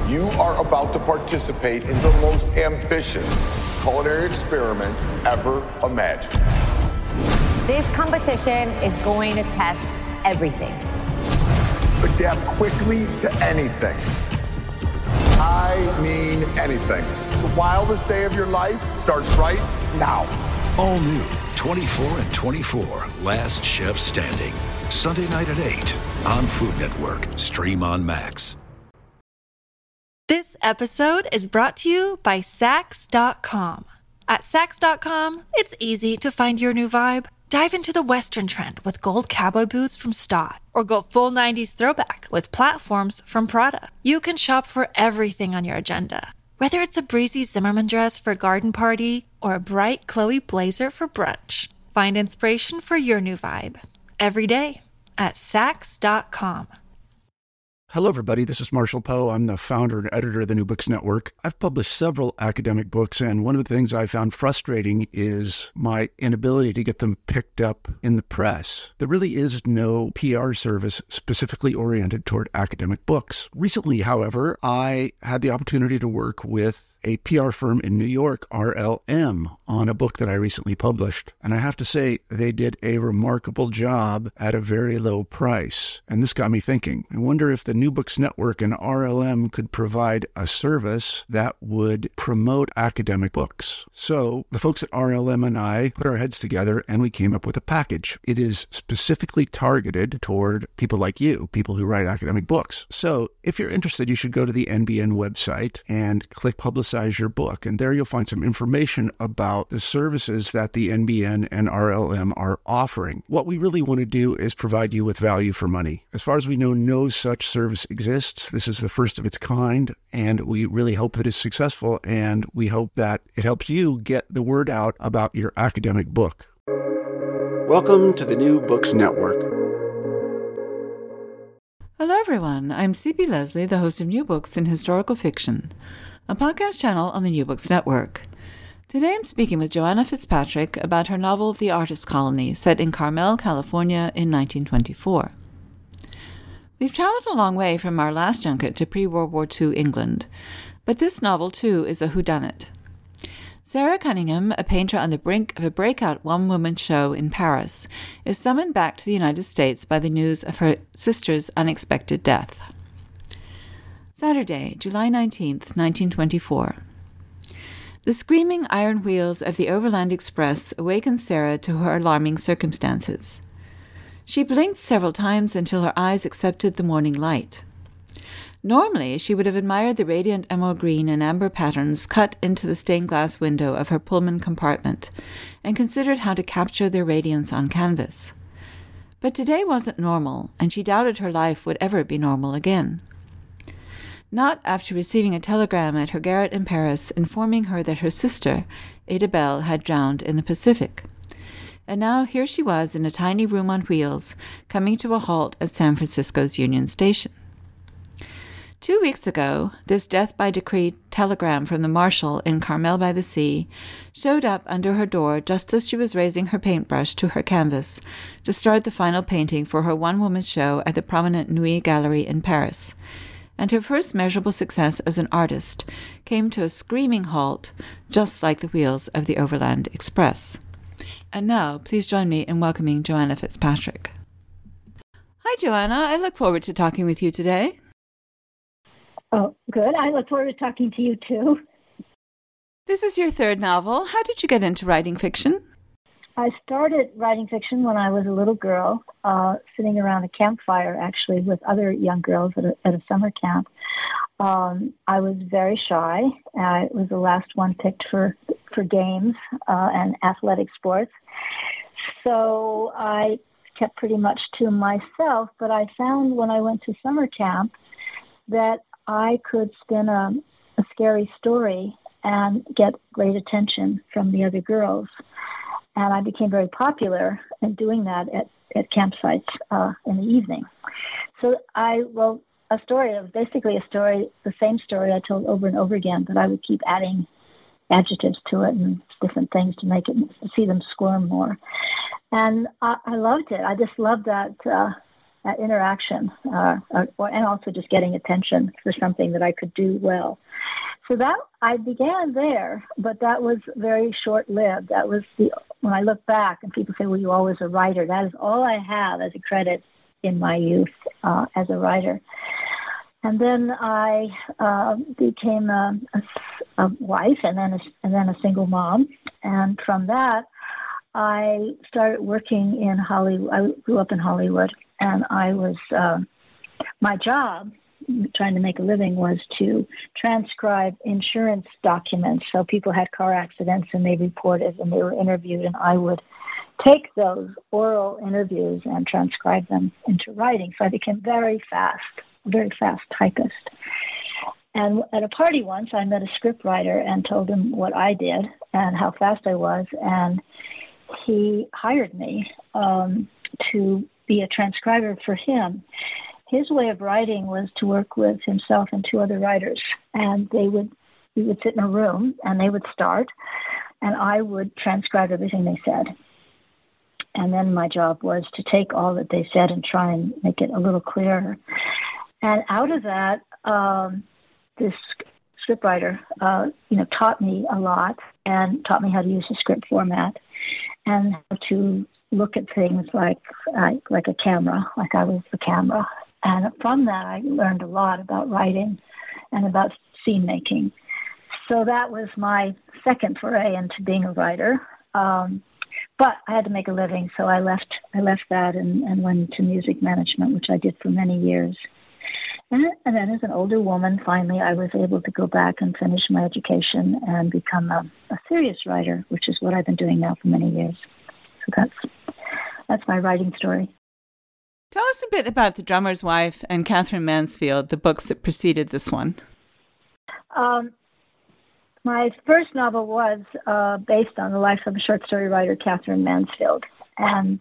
You are about to participate in the most ambitious culinary experiment ever imagined. This competition is going to test everything. Adapt quickly to anything. I mean anything. The wildest day of your life starts right now. All new 24 and 24, Last Chef Standing. Sunday night at 8 on Food Network. Stream on Max. This episode is brought to you by Saks.com. At Saks.com, it's easy to find your new vibe. Dive into the Western trend with gold cowboy boots from Staud, or go full 90s throwback with platforms from Prada. You can shop for everything on your agenda, whether it's a breezy Zimmermann dress for a garden party or a bright Chloe blazer for brunch. Find inspiration for your new vibe every day at Saks.com. Hello, everybody. This is Marshall Poe. I'm the founder and editor of the New Books Network. I've published several academic books, and one of the things I found frustrating is my inability to get them picked up in the press. There really is no PR service specifically oriented toward academic books. Recently, however, I had the opportunity to work with a PR firm in New York, RLM, on a book that I recently published. And I have to say, they did a remarkable job at a very low price. And this got me thinking. I wonder if the New Books Network and RLM could provide a service that would promote academic books. So the folks at RLM and I put our heads together and we came up with a package. It is specifically targeted toward people like you, people who write academic books. So if you're interested, you should go to the NBN website and click Publicize your book. And there you'll find some information about the services that the NBN and RLM are offering. What we really want to do is provide you with value for money. As far as we know, no such service exists. This is the first of its kind, and we really hope it is successful, and we hope that it helps you get the word out about your academic book. Welcome to the New Books Network. Hello, everyone. I'm C.B. Leslie, the host of New Books in Historical Fiction, a podcast channel on the New Books Network. Today I'm speaking with Joanna Fitzpatrick about her novel The Artist Colony, set in Carmel, California in 1924. We've traveled a long way from our last junket to pre-World War II England, but this novel, too, is a whodunit. Sarah Cunningham, a painter on the brink of a breakout one-woman show in Paris, is summoned back to the United States by the news of her sister's unexpected death. Saturday, July 19th, 1924. The screaming iron wheels of the Overland Express awakened Sarah to her alarming circumstances. She blinked several times until her eyes accepted the morning light. Normally, she would have admired the radiant emerald green and amber patterns cut into the stained glass window of her Pullman compartment and considered how to capture their radiance on canvas. But today wasn't normal, and she doubted her life would ever be normal again. Not after receiving a telegram at her garret in Paris informing her that her sister, Ada Bell, had drowned in the Pacific. And now here she was in a tiny room on wheels, coming to a halt at San Francisco's Union Station. 2 weeks ago, this death-by-decree telegram from the marshal in Carmel by the Sea showed up under her door just as she was raising her paintbrush to her canvas to start the final painting for her one-woman show at the prominent Nuit Gallery in Paris. And her first measurable success as an artist came to a screaming halt, just like the wheels of the Overland Express. And now, please join me in welcoming Joanna Fitzpatrick. Hi, Joanna. I look forward to talking with you today. Oh, good. I look forward to talking to you, too. This is your third novel. How did you get into writing fiction? I started writing fiction when I was a little girl, sitting around a campfire, actually, with other young girls at a summer camp. I was very shy. I was the last one picked for games and athletic sports. So I kept pretty much to myself, but I found when I went to summer camp that I could spin a scary story and get great attention from the other girls. And I became very popular in doing that at campsites in the evening. So I wrote a story, basically a story, the same story I told over and over again, but I would keep adding adjectives to it and different things to make it, to see them squirm more. And I loved it. I just loved that interaction, and also just getting attention for something that I could do well. So that I began there, but that was very short-lived. That was when I look back and people say, well, you're always a writer. That is all I have as a credit in my youth as a writer. And then I became a wife and then a single mom. And from that, I started working in Hollywood. I grew up in Hollywood, and I was my job, trying to make a living, was to transcribe insurance documents. So people had car accidents, and they reported, and they were interviewed, and I would take those oral interviews and transcribe them into writing. So I became a very fast typist. And at a party once, I met a scriptwriter and told him what I did and how fast I was, and he hired me to be a transcriber for him. His way of writing was to work with himself and two other writers, and we would sit in a room, and they would start, and I would transcribe everything they said. And then my job was to take all that they said and try and make it a little clearer. And out of that, this scriptwriter, taught me a lot and taught me how to use the script format and how to look at things like a camera, like I was the camera. And from that, I learned a lot about writing and about scene making. So that was my second foray into being a writer. But I had to make a living, so I left that and went into music management, which I did for many years. And then as an older woman, finally, I was able to go back and finish my education and become a serious writer, which is what I've been doing now for many years. So that's my writing story. Tell us a bit about The Drummer's Wife and Katherine Mansfield, the books that preceded this one. My first novel was based on the life of a short story writer, Katherine Mansfield. And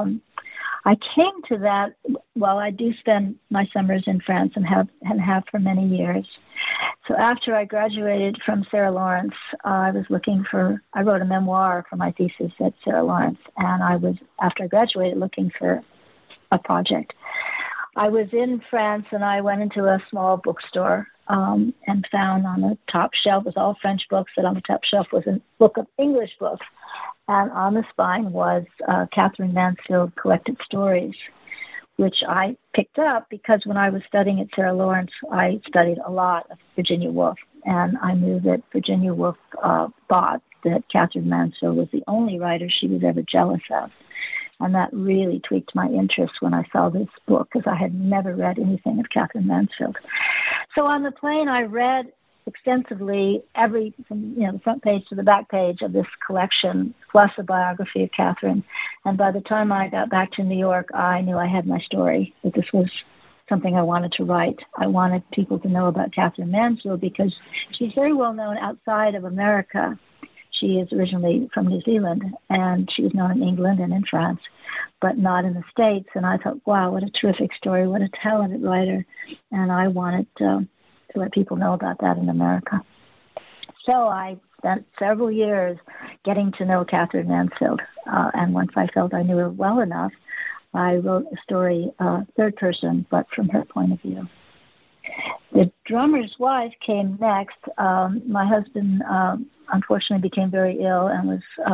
I came to that, I do spend my summers in France and have for many years. So after I graduated from Sarah Lawrence, I wrote a memoir for my thesis at Sarah Lawrence, and after I graduated, looking for a project. I was in France, and I went into a small bookstore and found on the top shelf, it was all French books, and on the top shelf was a book of English books. And on the spine was Katherine Mansfield Collected Stories, which I picked up because when I was studying at Sarah Lawrence, I studied a lot of Virginia Woolf. And I knew that Virginia Woolf thought that Katherine Mansfield was the only writer she was ever jealous of. And that really tweaked my interest when I saw this book, because I had never read anything of Katherine Mansfield. So on the plane, I read extensively from the front page to the back page of this collection, plus a biography of Katherine. And by the time I got back to New York, I knew I had my story, that this was something I wanted to write. I wanted people to know about Katherine Mansfield because she's very well known outside of America. She is originally from New Zealand, and she was known in England and in France, but not in the States. And I thought, wow, what a terrific story, what a talented writer. And I wanted to let people know about that in America. So I spent several years getting to know Katherine Mansfield. And once I felt I knew her well enough, I wrote a story, third person, but from her point of view. The Drummer's Wife came next. My husband unfortunately became very ill, and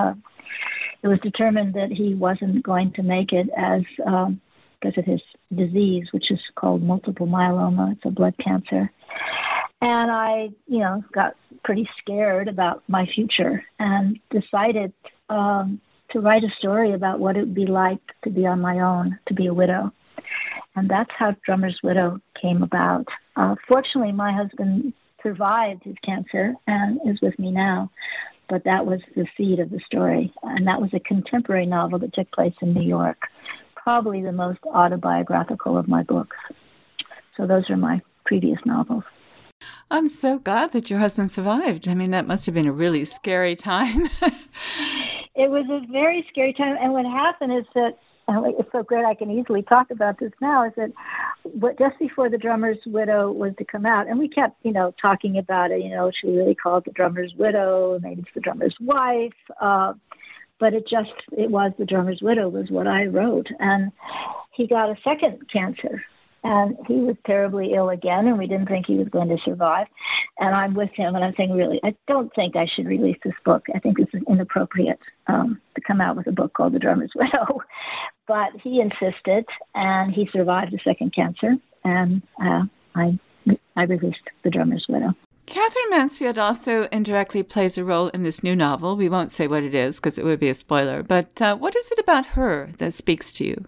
it was determined that he wasn't going to make it because of his disease, which is called multiple myeloma. It's a blood cancer. And I, got pretty scared about my future and decided to write a story about what it would be like to be on my own, to be a widow. And that's how Drummer's Widow came about. Fortunately, my husband survived his cancer and is with me now. But that was the seed of the story. And that was a contemporary novel that took place in New York, probably the most autobiographical of my books. So those are my previous novels. I'm so glad that your husband survived. I mean, that must have been a really scary time. It was a very scary time. And what happened is that, it's so great I can easily talk about this now, is that just before The Drummer's Widow was to come out, and we kept, talking about it, should we really call it The Drummer's Widow? Maybe it's The Drummer's Wife. but it was The Drummer's Widow was what I wrote. And he got a second cancer. And he was terribly ill again, and we didn't think he was going to survive. And I'm with him, and I'm saying, really, I don't think I should release this book. I think this is inappropriate to come out with a book called The Drummer's Widow. But he insisted, and he survived the second cancer, and I released The Drummer's Widow. Katherine Mansfield also indirectly plays a role in this new novel. We won't say what it is because it would be a spoiler. But what is it about her that speaks to you?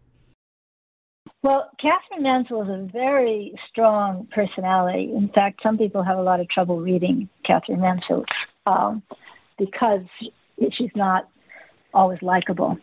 Well, Katherine Mansfield is a very strong personality. In fact, some people have a lot of trouble reading Katherine Mansfield because she's not always likable.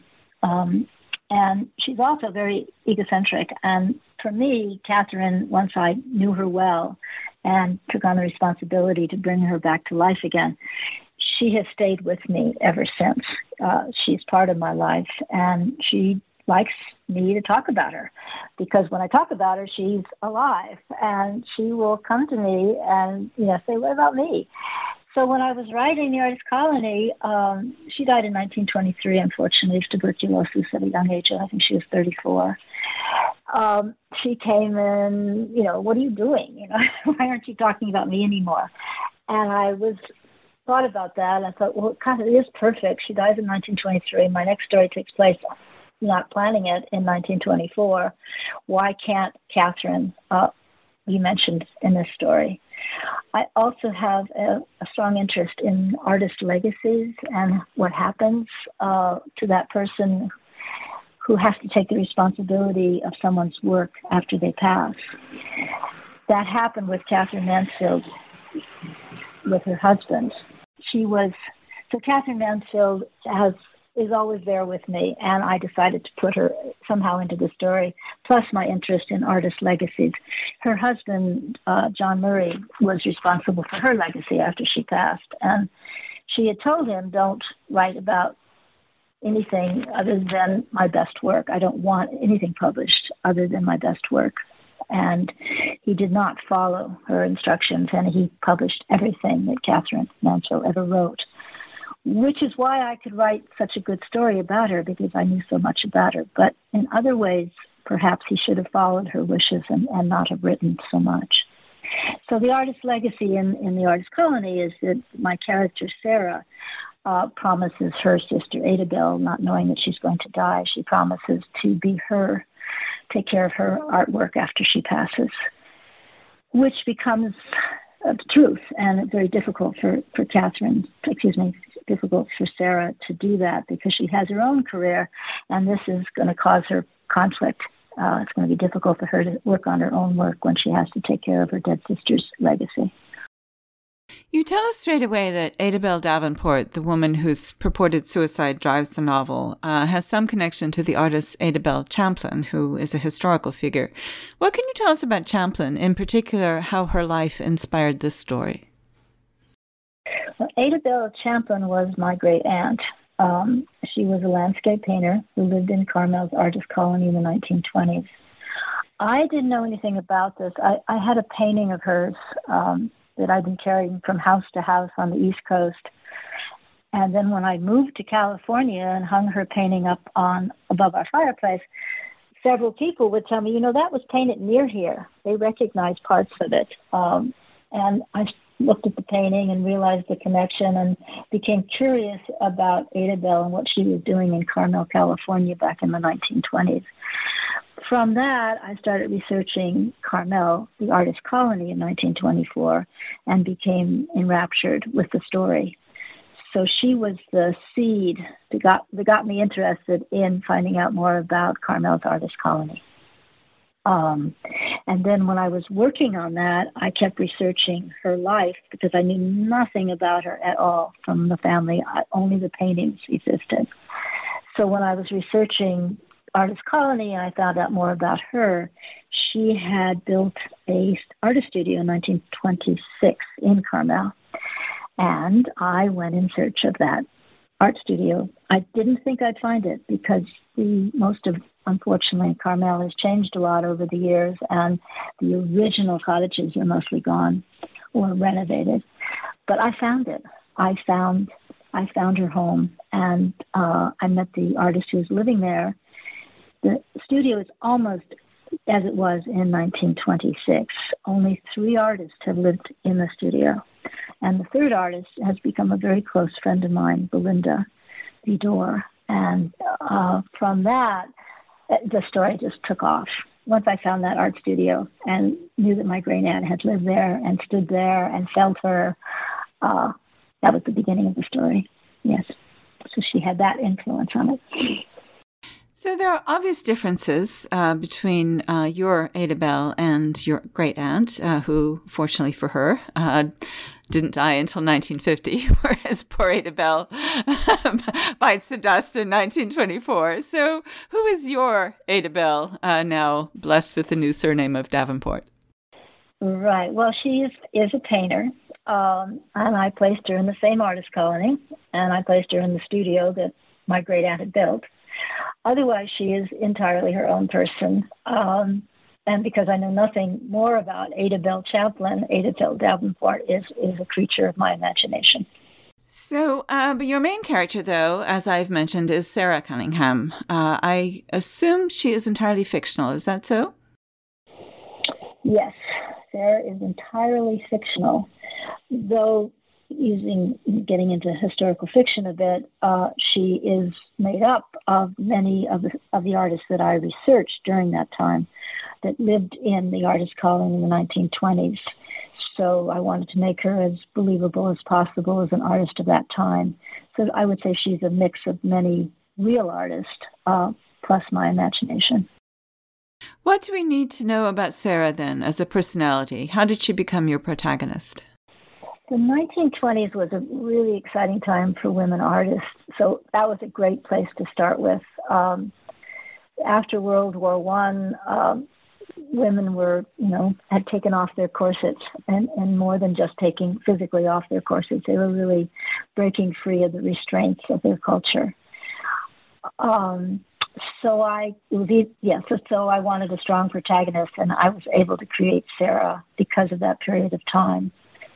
And she's also very egocentric. And for me, Katherine, once I knew her well and took on the responsibility to bring her back to life again, she has stayed with me ever since. She's part of my life, and she likes me to talk about her, because when I talk about her, she's alive, and she will come to me and say, "What about me?" So when I was writing The Artist Colony, she died in 1923, unfortunately, of tuberculosis at a young age. I think she was 34. She came in, "What are you doing? Why aren't you talking about me anymore?" And I thought about that, and I thought, well, God, it is perfect. She dies in 1923. My next story takes place, not planning it, in 1924. Why can't Katherine be mentioned in this story? I also have a strong interest in artist legacies and what happens to that person who has to take the responsibility of someone's work after they pass. That happened with Katherine Mansfield with her husband. Katherine Mansfield is always there with me, and I decided to put her somehow into the story, plus my interest in artist legacies. Her husband, John Murray, was responsible for her legacy after she passed, and she had told him, "Don't write about anything other than my best work. I don't want anything published other than my best work." And he did not follow her instructions, and he published everything that Katherine Mansfield ever wrote, which is why I could write such a good story about her, because I knew so much about her. But in other ways, perhaps he should have followed her wishes and not have written so much. So the artist legacy in The Artist Colony is that my character, Sarah, promises her sister, Adabel, not knowing that she's going to die, she promises to be her, take care of her artwork after she passes, which becomes the truth. And it's very difficult difficult for Sarah to do that, because she has her own career, and this is going to cause her conflict. It's going to be difficult for her to work on her own work when she has to take care of her dead sister's legacy. You tell us straight away that Adabel Davenport, the woman whose purported suicide drives the novel, has some connection to the artist Adabel Champlin, who is a historical figure. What can you tell us about Champlin, in particular how her life inspired this story? Well, Adabel Champlin was my great aunt. She was a landscape painter who lived in Carmel's Artist Colony in the 1920s. I didn't know anything about this. I had a painting of hers that I'd been carrying from house to house on the East Coast. And then when I moved to California and hung her painting up above our fireplace, several people would tell me, that was painted near here. They recognized parts of it. And I looked at the painting and realized the connection and became curious about Adabel and what she was doing in Carmel, California back in the 1920s. From that, I started researching Carmel, the Artist Colony, in 1924, and became enraptured with the story. So she was the seed that got me interested in finding out more about Carmel's Artist Colony. And then when I was working on that, I kept researching her life, because I knew nothing about her at all from the family. Only the paintings existed. So when I was researching Artist Colony and I found out more about her, she had built a artist studio in 1926 in Carmel. And I went in search of that art studio. I didn't think I'd find it, because unfortunately, Carmel has changed a lot over the years, and the original cottages are mostly gone or renovated. But I found it. I I found her home, and I met the artist who was living there. The studio is almost as it was in 1926. Only 3 artists have lived in the studio. And the third artist has become a very close friend of mine, Belinda Vidor. And from that, the story just took off. Once I found that art studio and knew that my great aunt had lived there and stood there and felt her, that was the beginning of the story. Yes. So she had that influence on it. So there are obvious differences between your Ada Belle and your great aunt, who, fortunately for her, didn't die until 1950, whereas poor Ada Belle bites the dust in 1924. So who is your Ada Belle, now blessed with the new surname of Davenport? Right. Well, she is a painter, and I placed her in the same artist colony, and I placed her in the studio that my great aunt had built. Otherwise, she is entirely her own person. And because I know nothing more about Ada Belle Chaplin, Ada Belle Davenport is a creature of my imagination. So, but your main character, though, as I've mentioned, is Sarah Cunningham. I assume she is entirely fictional. Is that so? Yes, Sarah is entirely fictional, though getting into historical fiction a bit, she is made up of many of the artists that I researched during that time that lived in the artist colony in the 1920s. So I wanted to make her as believable as possible as an artist of that time. So I would say she's a mix of many real artists, plus my imagination. What do we need to know about Sarah, then, as a personality? How did she become your protagonist? The 1920s was a really exciting time for women artists, so that was a great place to start with. After World War I, women were, had taken off their corsets, and more than just taking physically off their corsets, they were really breaking free of the restraints of their culture. So I wanted a strong protagonist, and I was able to create Sarah because of that period of time.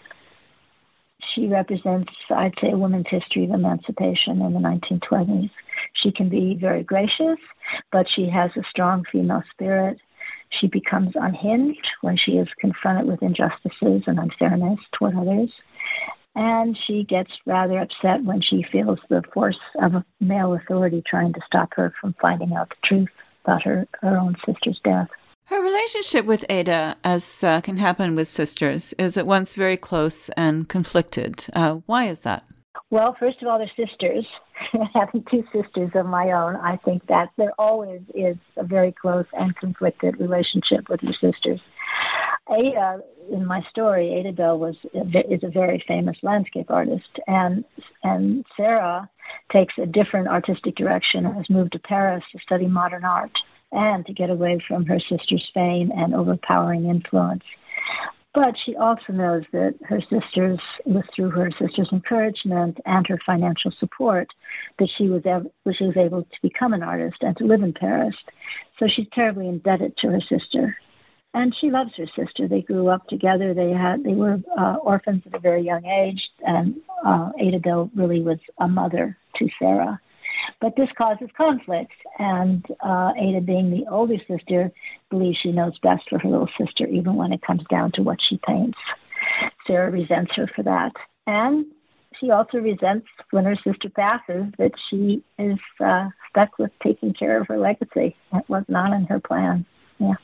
She represents, I'd say, a women's history of emancipation in the 1920s. She can be very gracious, but she has a strong female spirit. She becomes unhinged when she is confronted with injustices and unfairness toward others. And she gets rather upset when she feels the force of a male authority trying to stop her from finding out the truth about her own sister's death. Her relationship with Ada, as can happen with sisters, is at once very close and conflicted. Why is that? Well, first of all, they're sisters. Having 2 sisters of my own, I think that there always is a very close and conflicted relationship with your sisters. Ada, in my story, Ada Belle is a very famous landscape artist, and Sarah takes a different artistic direction and has moved to Paris to study modern art and to get away from her sister's fame and overpowering influence. But she also knows that it was through her sister's encouragement and her financial support that she was able to become an artist and to live in Paris. So she's terribly indebted to her sister. And she loves her sister. They grew up together. They were orphans at a very young age, and Ada Belle really was a mother to Sarah. But this causes conflict, and Ada, being the older sister, believes she knows best for her little sister, even when it comes down to what she paints. Sarah resents her for that. And she also resents when her sister passes that she is stuck with taking care of her legacy. That was not in her plan. Yeah.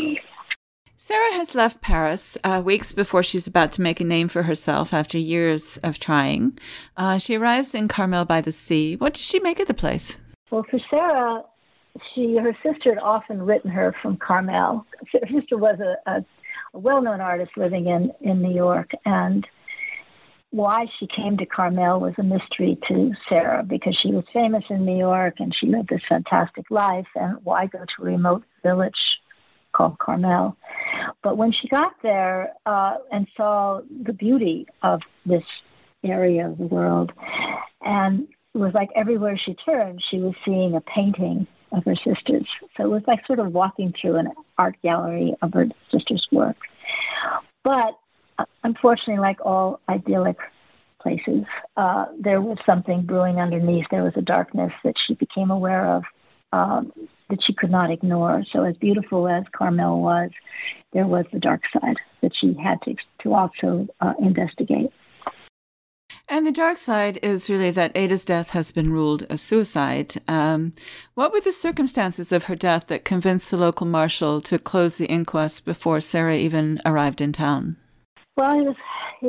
Sarah has left Paris weeks before she's about to make a name for herself after years of trying. She arrives in Carmel by the Sea. What does she make of the place? Well, for Sarah, her sister had often written her from Carmel. Her sister was a well-known artist living in New York, and why she came to Carmel was a mystery to Sarah, because she was famous in New York and she lived this fantastic life, and why go to a remote village called Carmel? But when she got there and saw the beauty of this area of the world, and it was like everywhere she turned, she was seeing a painting of her sister's. So it was like sort of walking through an art gallery of her sister's work. But unfortunately, like all idyllic places. There was something brewing underneath. There was a darkness that she became aware of that she could not ignore. So as beautiful as Carmel was, there was the dark side that she had to also investigate. And the dark side is really that Ada's death has been ruled a suicide. What were the circumstances of her death that convinced the local marshal to close the inquest before Sarah even arrived in town? Well, he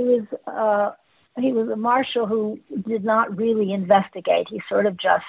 was a marshal who did not really investigate. He sort of just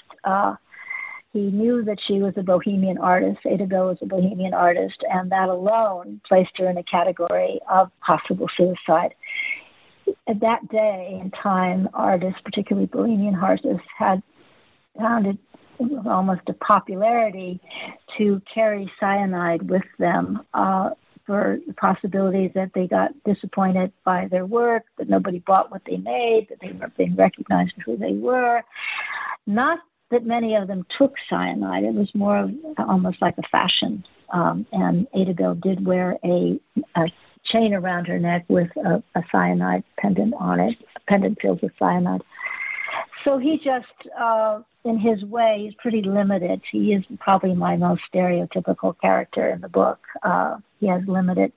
he knew that she was a bohemian artist. Ada Bell was a bohemian artist, and that alone placed her in a category of possible suicide. At that day and time, artists, particularly bohemian artists, had found it was almost a popularity to carry cyanide with them for the possibility that they got disappointed by their work, that nobody bought what they made, that they weren't being recognized for who they were. Not that many of them took cyanide. It was more of almost like a fashion. And Ada Bell did wear a chain around her neck with a cyanide pendant on it, a pendant filled with cyanide. So he just, in his way, he's pretty limited. He is probably my most stereotypical character in the book. He has limited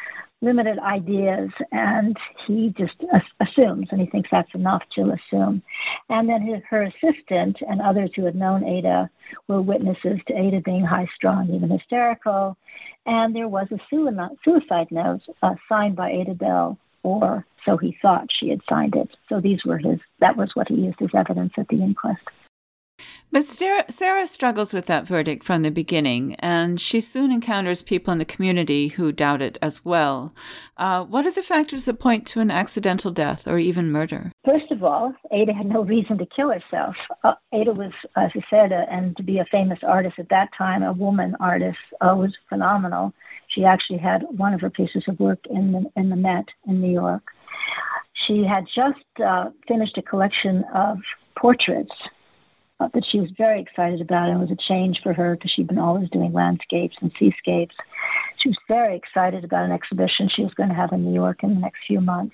ideas, and he just assumes, and he thinks that's enough to assume. And then her assistant and others who had known Ada were witnesses to Ada being high-strung, even hysterical. And there was a suicide note signed by Ada Bell, or so he thought she had signed it. So that was what he used as evidence at the inquest. But Sarah struggles with that verdict from the beginning, and she soon encounters people in the community who doubt it as well. What are the factors that point to an accidental death or even murder? First of all, Ada had no reason to kill herself. Ada was, as I said, and to be a famous artist at that time, a woman artist, was phenomenal. She actually had one of her pieces of work in the Met in New York. She had just finished a collection of portraits that she was very excited about, and it was a change for her because she'd been always doing landscapes and seascapes. She was very excited about an exhibition she was going to have in New York in the next few months.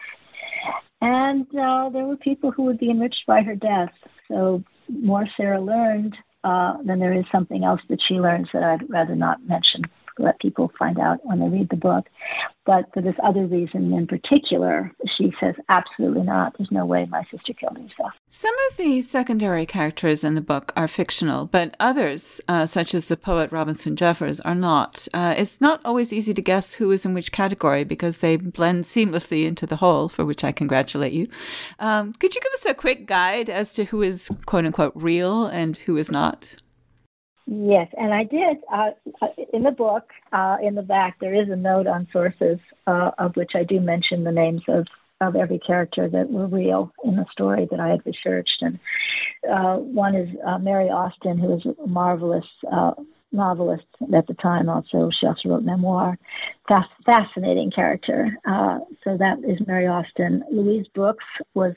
And there were people who would be enriched by her death. So more Sarah learned, then there is something else that she learns that I'd rather not mention, let people find out when they read the book. But for this other reason in particular, she says, absolutely not. There's no way my sister killed herself. Some of the secondary characters in the book are fictional, but others, such as the poet Robinson Jeffers, are not. It's not always easy to guess who is in which category because they blend seamlessly into the whole, for which I congratulate you. Could you give us a quick guide as to who is, quote-unquote, real and who is not? Yes, and I did. In the book, in the back, there is a note on sources of which I do mention the names of every character that were real in the story that I had researched. And one is Mary Austin, who was a marvelous novelist at the time. Also, she also wrote memoir. Fascinating character. So that is Mary Austin. Louise Brooks was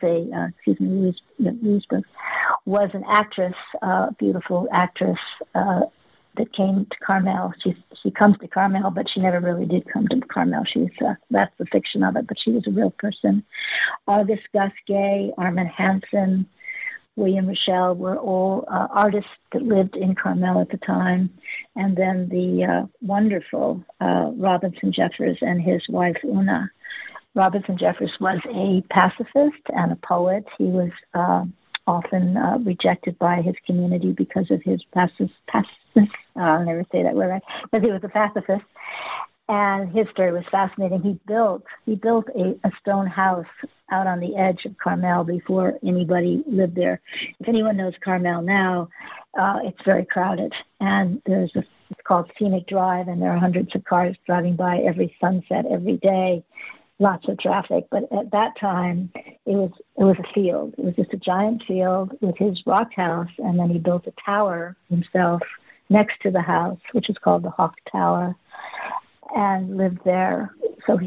Louise Brooks was an actress, beautiful actress that came to Carmel. She comes to Carmel, but she never really did come to Carmel. That's the fiction of it, but she was a real person. August Gus Gay, Armin Hansen, William Rochelle were all artists that lived in Carmel at the time. And then the wonderful Robinson Jeffers and his wife, Una. Robinson Jeffers was a pacifist and a poet. He was often rejected by his community because of his pacifist. I'll never say that word right. Because he was a pacifist. And his story was fascinating. He built a stone house out on the edge of Carmel before anybody lived there. If anyone knows Carmel now, it's very crowded. And it's called Scenic Drive, and there are hundreds of cars driving by every sunset, every day. Lots of traffic. But at that time, it was a field. It was just a giant field with his rock house, and then he built a tower himself next to the house, which is called the Hawk Tower, and lived there. So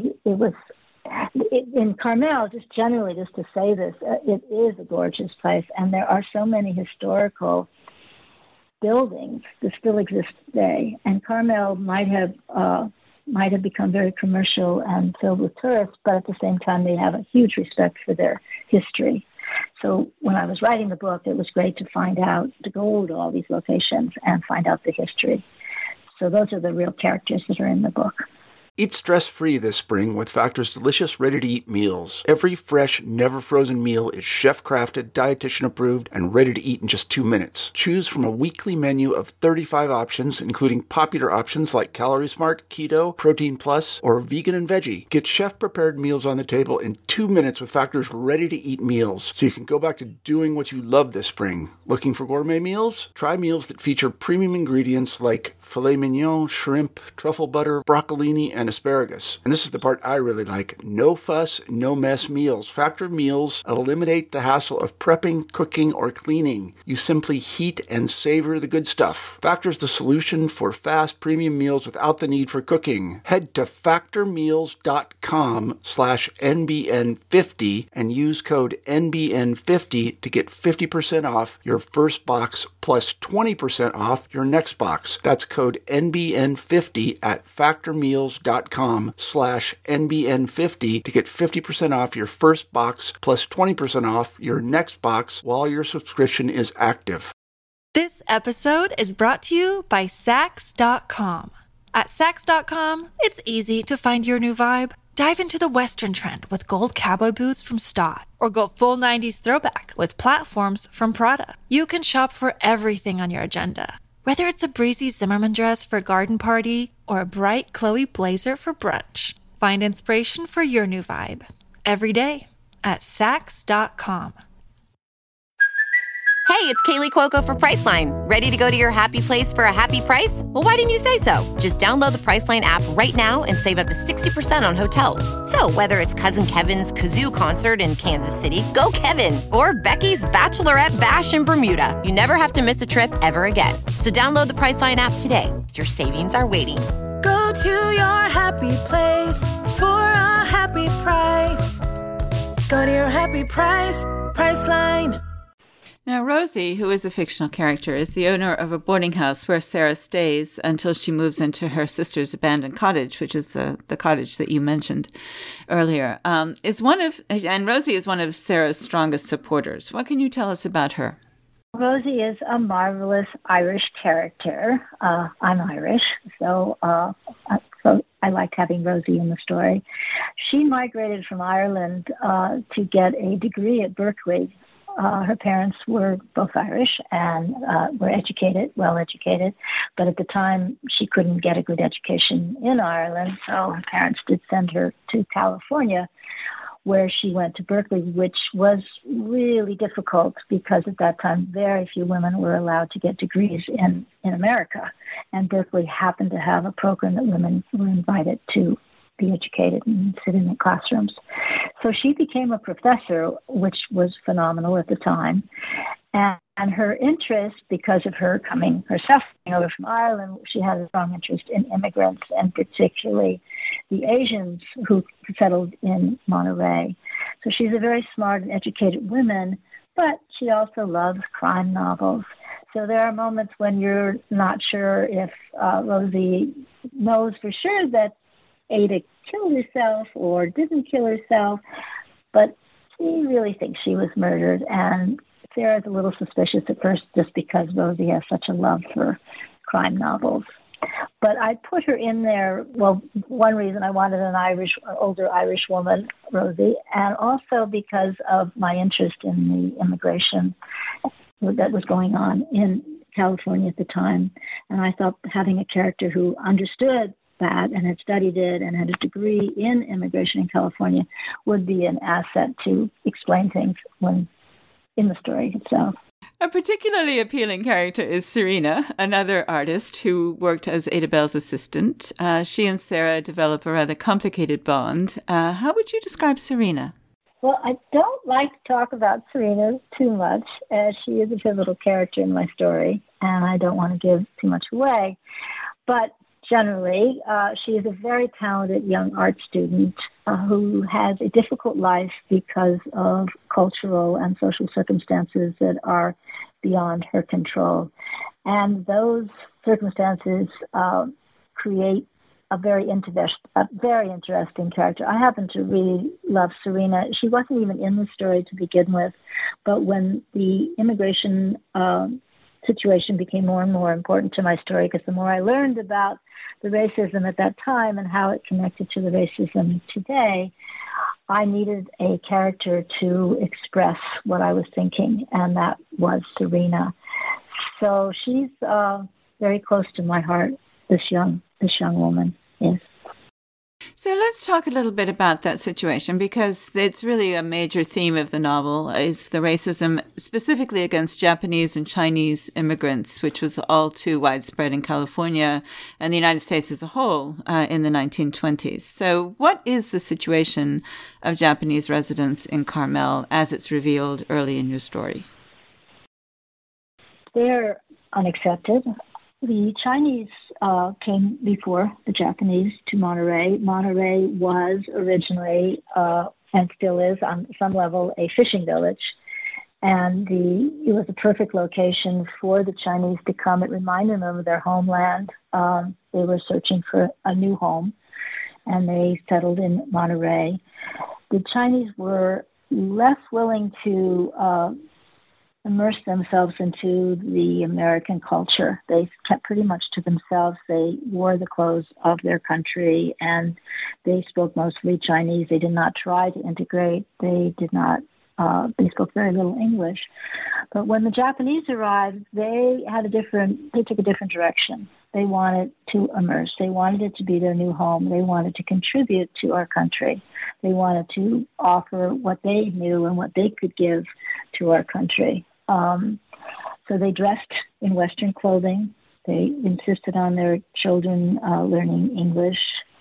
in Carmel, just generally, just to say this, it is a gorgeous place, and there are so many historical buildings that still exist today. And Carmel might have might have become very commercial and filled with tourists, but at the same time, they have a huge respect for their history. So when I was writing the book, it was great to go to all these locations and find out the history. So those are the real characters that are in the book. Eat stress-free this spring with Factor's delicious, ready-to-eat meals. Every fresh, never-frozen meal is chef-crafted, dietitian-approved, and ready to eat in just 2 minutes. Choose from a weekly menu of 35 options, including popular options like Calorie Smart, Keto, Protein Plus, or Vegan and Veggie. Get chef-prepared meals on the table in 2 minutes with Factor's ready-to-eat meals, so you can go back to doing what you love this spring. Looking for gourmet meals? Try meals that feature premium ingredients like filet mignon, shrimp, truffle butter, broccolini, and asparagus. And this is the part I really like. No fuss, no mess meals. Factor meals eliminate the hassle of prepping, cooking, or cleaning. You simply heat and savor the good stuff. Factor's the solution for fast premium meals without the need for cooking. Head to factormeals.com/NBN50 and use code NBN50 to get 50% off your first box plus 20% off your next box. That's code NBN50 at factormeals.com/NBN50 to get 50% off your first box plus 20% off your next box while your subscription is active. This episode is brought to you by Saks.com. At Saks.com, it's easy to find your new vibe. Dive into the Western trend with gold cowboy boots from Stott, or go full 90s throwback with platforms from Prada. You can shop for everything on your agenda, whether it's a breezy Zimmermann dress for a garden party or a bright Chloe blazer for brunch. Find inspiration for your new vibe every day at Saks.com. Hey, it's Kaylee Cuoco for Priceline. Ready to go to your happy place for a happy price? Well, why didn't you say so? Just download the Priceline app right now and save up to 60% on hotels. So whether it's Cousin Kevin's Kazoo Concert in Kansas City, go Kevin, or Becky's Bachelorette Bash in Bermuda, you never have to miss a trip ever again. So download the Priceline app today. Your savings are waiting. Go to your happy place for a happy price. Go to your happy price, Priceline. Now, Rosie, who is a fictional character, is the owner of a boarding house where Sarah stays until she moves into her sister's abandoned cottage, which is the cottage that you mentioned earlier. And Rosie is one of Sarah's strongest supporters. What can you tell us about her? Rosie is a marvelous Irish character. I'm Irish, so I liked having Rosie in the story. She migrated from Ireland to get a degree at Berkeley. Her parents were both Irish and were well educated, but at the time she couldn't get a good education in Ireland, so her parents did send her to California, where she went to Berkeley, which was really difficult because at that time very few women were allowed to get degrees in America, and Berkeley happened to have a program that women were invited to be educated and sit in the classrooms. So she became a professor, which was phenomenal at the time. And her interest, because of her coming over from Ireland, she had a strong interest in immigrants, and particularly the Asians who settled in Monterey. So she's a very smart and educated woman, but she also loves crime novels. So there are moments when you're not sure if Rosie knows for sure that Ada killed herself or didn't kill herself, but she really thinks she was murdered. And Sarah's a little suspicious at first just because Rosie has such a love for crime novels. But I put her in there, well, one reason I wanted an older Irish woman, Rosie, and also because of my interest in the immigration that was going on in California at the time. And I thought having a character who understood that and had studied it and had a degree in immigration in California would be an asset to explain things when in the story itself. A particularly appealing character is Serena, another artist who worked as Ada Bell's assistant. She and Sarah develop a rather complicated bond. How would you describe Serena? Well, I don't like to talk about Serena too much, as she is a pivotal character in my story, and I don't want to give too much away. But generally, she is a very talented young art student who has a difficult life because of cultural and social circumstances that are beyond her control. And those circumstances create a very interesting character. I happen to really love Serena. She wasn't even in the story to begin with, but when the immigration situation became more and more important to my story, because the more I learned about the racism at that time and how it connected to the racism today, I needed a character to express what I was thinking, and that was Serena. So she's very close to my heart, this young woman is. So let's talk a little bit about that situation, because it's really a major theme of the novel is the racism specifically against Japanese and Chinese immigrants, which was all too widespread in California and the United States as a whole in the 1920s. So what is the situation of Japanese residents in Carmel as it's revealed early in your story? They're unaccepted. The Chinese came before the Japanese to Monterey. Monterey was originally, and still is on some level, a fishing village. And it was a perfect location for the Chinese to come. It reminded them of their homeland. They were searching for a new home, and they settled in Monterey. The Chinese were less willing to immerse themselves into the American culture. They kept pretty much to themselves. They wore the clothes of their country, and they spoke mostly Chinese. They did not try to integrate. They spoke very little English. But when the Japanese arrived, they took a different direction. They wanted to immerse. They wanted it to be their new home. They wanted to contribute to our country. They wanted to offer what they knew and what they could give to our country. So they dressed in Western clothing. They insisted on their children learning English.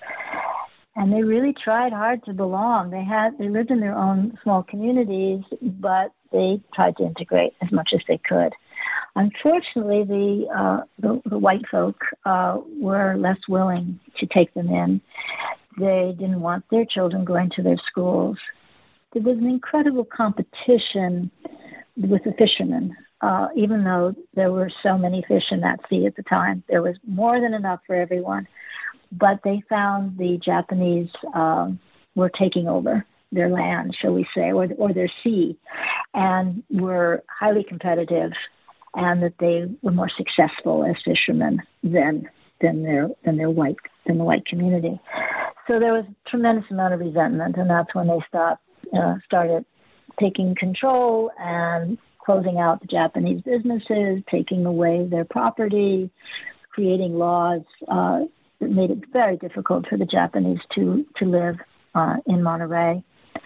And they really tried hard to belong. They lived in their own small communities, but they tried to integrate as much as they could. Unfortunately, the white folk were less willing to take them in. They didn't want their children going to their schools. There was an incredible competition with the fishermen. Even though there were so many fish in that sea at the time, there was more than enough for everyone. But they found the Japanese were taking over their land, shall we say, or their sea, and were highly competitive, and that they were more successful as fishermen than the white community. So there was a tremendous amount of resentment, and that's when they started taking control and closing out the Japanese businesses, taking away their property, creating laws that made it very difficult for the Japanese to live in Monterey.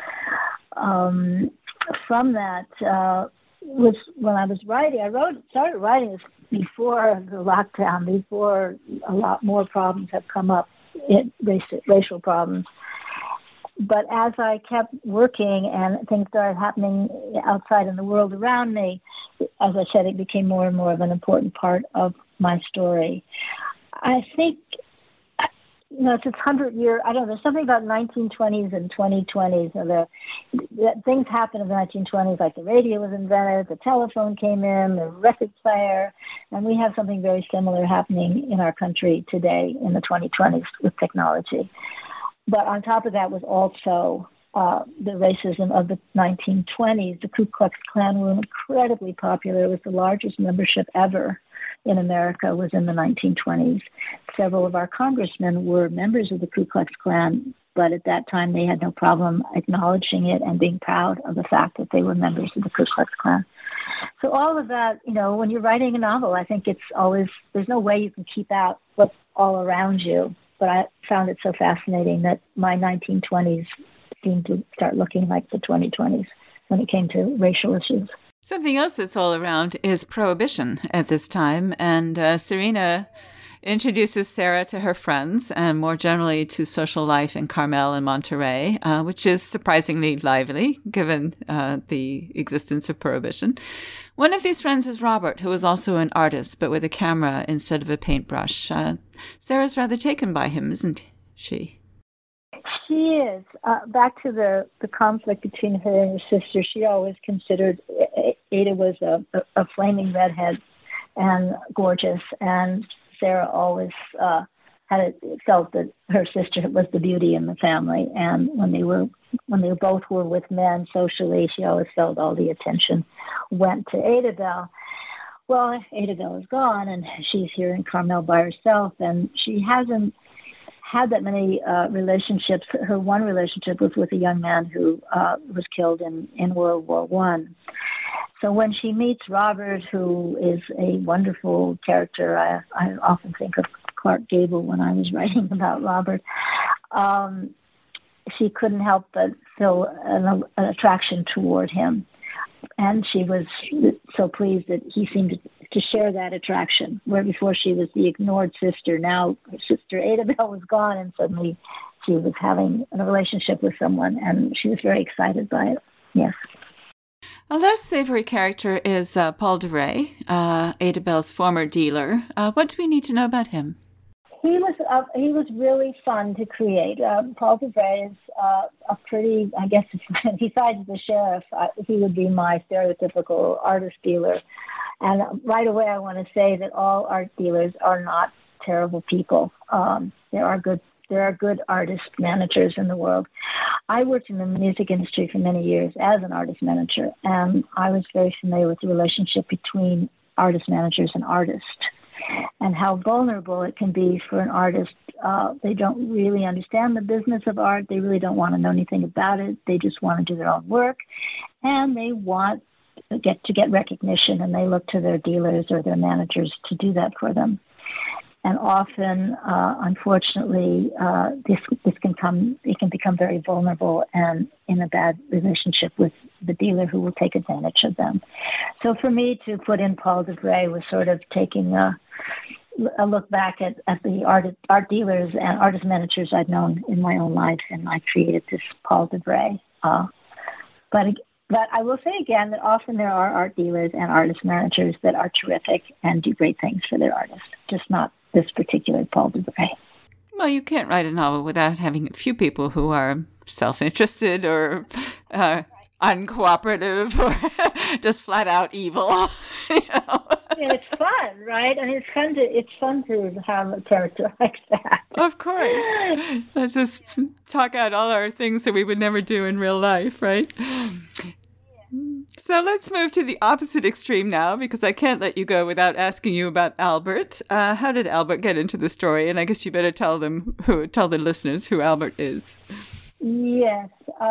From that was when I was writing. Started writing this before the lockdown, before a lot more problems have come up, racial problems. But as I kept working and things started happening outside in the world around me, as I said, it became more and more of an important part of my story. I think, it's 100 year. I don't know. There's something about 1920s and 2020s. Things happened in the 1920s, like the radio was invented, the telephone came in, the record player, and we have something very similar happening in our country today in the 2020s with technology. But on top of that was also the racism of the 1920s. The Ku Klux Klan were incredibly popular. It was the largest membership ever in America was in the 1920s. Several of our congressmen were members of the Ku Klux Klan, but at that time they had no problem acknowledging it and being proud of the fact that they were members of the Ku Klux Klan. So all of that, when you're writing a novel, I think there's no way you can keep out what's all around you. But I found it so fascinating that my 1920s seemed to start looking like the 2020s when it came to racial issues. Something else that's all around is prohibition at this time. And Serena introduces Sarah to her friends and more generally to social life in Carmel and Monterey, which is surprisingly lively given the existence of prohibition. One of these friends is Robert, who is also an artist, but with a camera instead of a paintbrush. Sarah's rather taken by him, isn't she? She is. Back to the conflict between her and her sister, she always considered Ada was a flaming redhead and gorgeous, and Sarah always felt that her sister was the beauty in the family, and when they both were with men socially, she always felt all the attention went to Adabel. Well, Adabel is gone, and she's here in Carmel by herself, and she hasn't had that many relationships. Her one relationship was with a young man who was killed in World War I. So when she meets Robert, who is a wonderful character, I often think of Clark Gable when I was writing about Robert, she couldn't help but feel an attraction toward him. And she was so pleased that he seemed to share that attraction, where before she was the ignored sister. Now her sister Adabel was gone, and suddenly she was having a relationship with someone, and she was very excited by it. Yes. A less savory character is Paul de Rey, Adabel's former dealer. What do we need to know about him? He was really fun to create. Paul de Rey is a pretty, I guess, besides the sheriff, he would be my stereotypical artist dealer. And right away, I want to say that all art dealers are not terrible people. There are good artist managers in the world. I worked in the music industry for many years as an artist manager, and I was very familiar with the relationship between artist managers and artists, and how vulnerable it can be for an artist. They don't really understand the business of art. They really don't want to know anything about it. They just want to do their own work, and they want to get recognition, and they look to their dealers or their managers to do that for them. And often, unfortunately, this can become very vulnerable and in a bad relationship with the dealer who will take advantage of them. So for me to put in Paul de Rey was sort of taking a look back at the art dealers and artist managers I'd known in my own life, and I created this Paul de Rey. But I will say again that often there are art dealers and artist managers that are terrific and do great things for their artists, just not this particular Paul de Rey. Well, you can't write a novel without having a few people who are self-interested or uncooperative or just flat out evil. You know? Yeah, it's fun, right? I mean, it's fun to have a character like that. Of course. Let's just talk out all our things that we would never do in real life, right? So let's move to the opposite extreme now, because I can't let you go without asking you about Albert. How did Albert get into the story? And I guess you better tell the listeners who Albert is. Yes.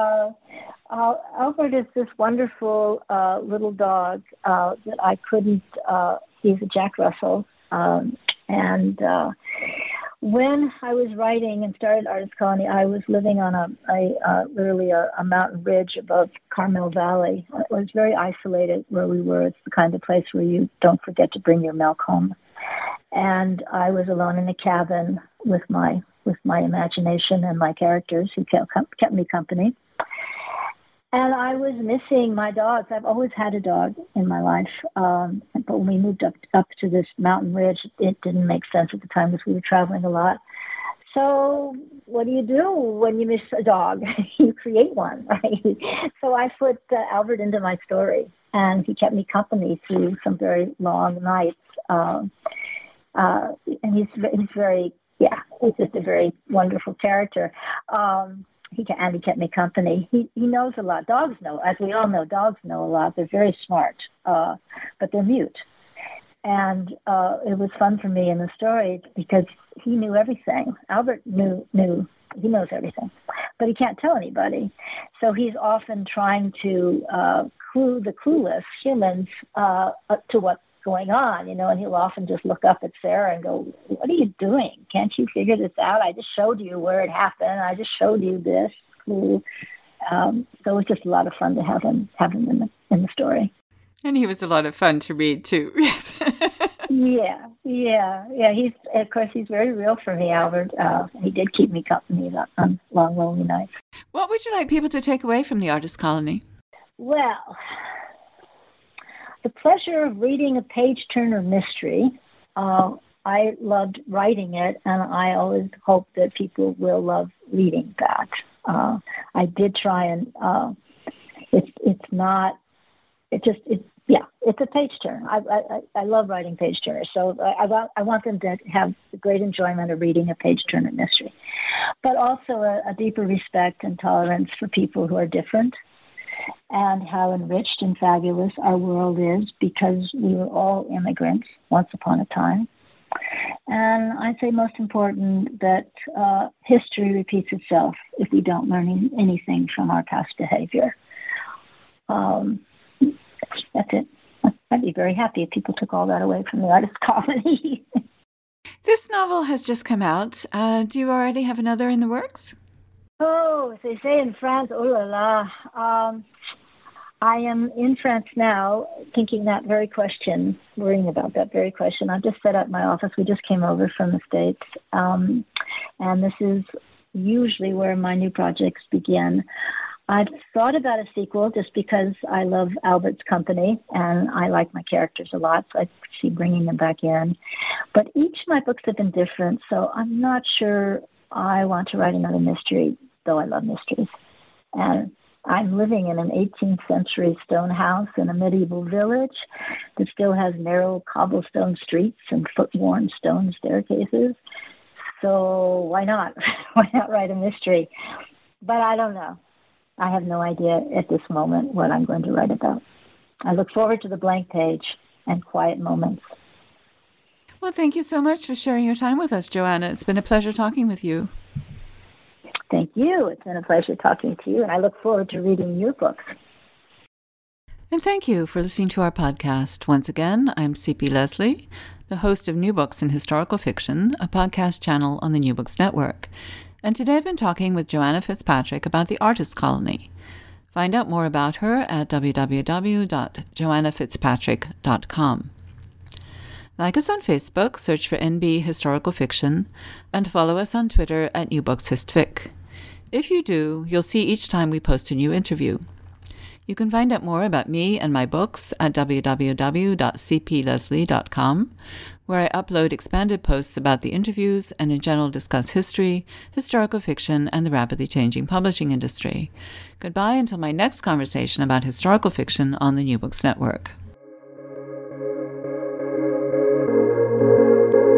Albert is this wonderful little dog that I couldn't, he's a Jack Russell. And when I was writing and started Artist Colony, I was living on literally a mountain ridge above Carmel Valley. It was very isolated where we were. It's the kind of place where you don't forget to bring your milk home. And I was alone in a cabin with my imagination and my characters who kept me company. And I was missing my dogs. I've always had a dog in my life. But when we moved up to this mountain ridge, it didn't make sense at the time because we were traveling a lot. So what do you do when you miss a dog? You create one, right? So I put Albert into my story, and he kept me company through some very long nights. And he's very, he's just a very wonderful character. He kept me company. He knows a lot. Dogs know, as we all know, dogs know a lot. They're very smart, but they're mute. And it was fun for me in the story because he knew everything. Albert he knows everything, but he can't tell anybody. So he's often trying to clue the clueless humans to what's going on, and he'll often just look up at Sarah and go, "What are you doing? Can't you figure this out? I just showed you where it happened. I just showed you this." So it's just a lot of fun to have him in the story. And he was a lot of fun to read too. Yes. Yeah. He's very real for me, Albert. He did keep me company on long, lonely nights. What would you like people to take away from the Artist Colony? Well, the pleasure of reading a page-turner mystery. I loved writing it, and I always hope that people will love reading that. I did try and Yeah, it's a page turner. I love writing page turners, so I want them to have the great enjoyment of reading a page turner mystery, but also a deeper respect and tolerance for people who are different, and how enriched and fabulous our world is because we were all immigrants once upon a time. And I'd say most important that history repeats itself if we don't learn anything from our past behavior. That's it. I'd be very happy if people took all that away from the artist comedy. This novel has just come out. Do you already have another in the works? Oh, as they say in France, oh la la. I am in France now thinking that very question, worrying about that very question. I've just set up my office. We just came over from the States. And this is usually where my new projects begin. I've thought about a sequel just because I love Albert's company and I like my characters a lot, so I see bringing them back in. But each of my books have been different, so I'm not sure I want to write another mystery, though I love mysteries. And I'm living in an 18th century stone house in a medieval village that still has narrow cobblestone streets and foot-worn stone staircases. So why not? Why not write a mystery? But I don't know. I have no idea at this moment what I'm going to write about. I look forward to the blank page and quiet moments. Well, thank you so much for sharing your time with us, Joanna. It's been a pleasure talking with you. Thank you. It's been a pleasure talking to you, and I look forward to reading your books. And thank you for listening to our podcast. Once again, I'm C.P. Leslie, the host of New Books in Historical Fiction, a podcast channel on the New Books Network. And today I've been talking with Joanna Fitzpatrick about the Artist Colony. Find out more about her at www.joannafitzpatrick.com. Like us on Facebook, search for NB Historical Fiction, and follow us on Twitter at New Books HistFic. If you do, you'll see each time we post a new interview. You can find out more about me and my books at www.cpleslie.com, where I upload expanded posts about the interviews and in general discuss history, historical fiction, and the rapidly changing publishing industry. Goodbye until my next conversation about historical fiction on the New Books Network.